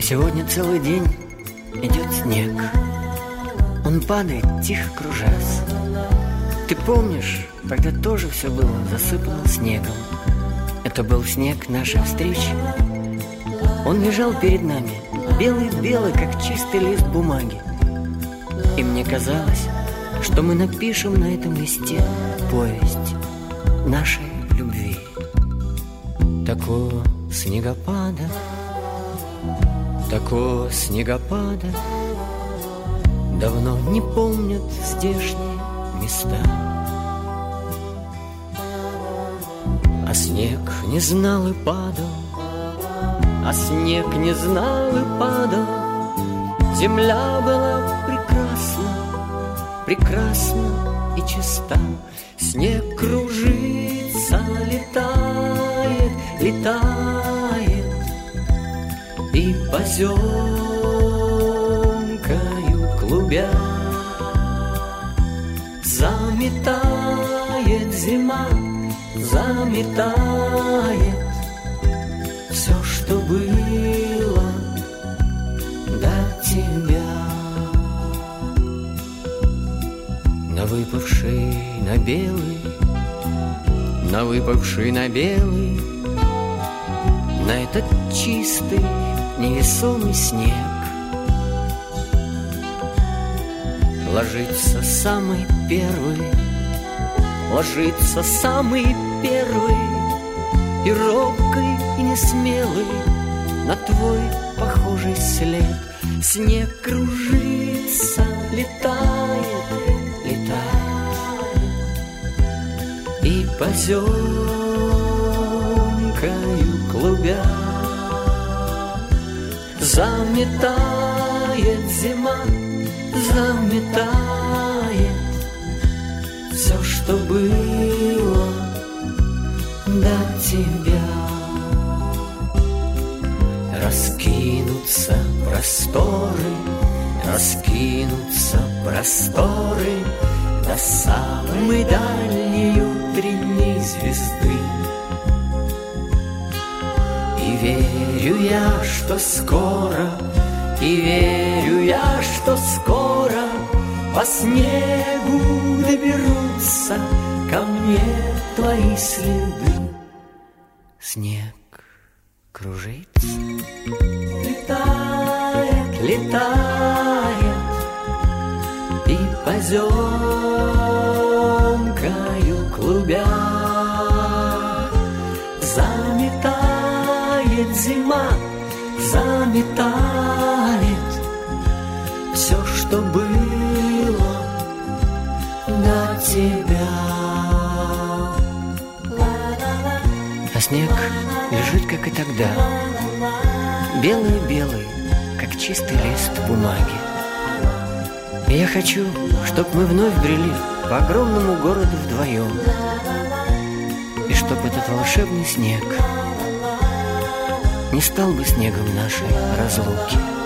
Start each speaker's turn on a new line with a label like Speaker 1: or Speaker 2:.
Speaker 1: Сегодня целый день идет снег. Он падает, тихо кружась. Ты помнишь, тогда тоже все было засыпано снегом. Это был снег нашей встречи. Он лежал перед нами, белый-белый, как чистый лист бумаги. И мне казалось, что мы напишем на этом листе повесть нашей любви. Такого снегопада давно не помнят здешние места. А снег не знал и падал, Земля была прекрасна и чиста. Снег кружится, летает и поземкою клубя заметает зима, заметает все, что было до тебя. На выпавший на белый, на этот чистый невесомый снег ложится самый первый и робкий, и несмелый на твой похожий след. Снег кружится, летает и поземкою клубя заметает зима, заметает все, что было до тебя. Раскинутся просторы до самой дальней утренней звезды. И верю я, что скоро по снегу доберутся ко мне твои следы. Снег кружится, летает и поземкою клубя заметает зима, заметает все, что было до тебя. А снег лежит, как и тогда, белый-белый, как чистый лист бумаги. И я хочу, чтоб мы вновь брели по огромному городу вдвоем, и чтоб этот волшебный снег не стал бы снегом нашей разлуки.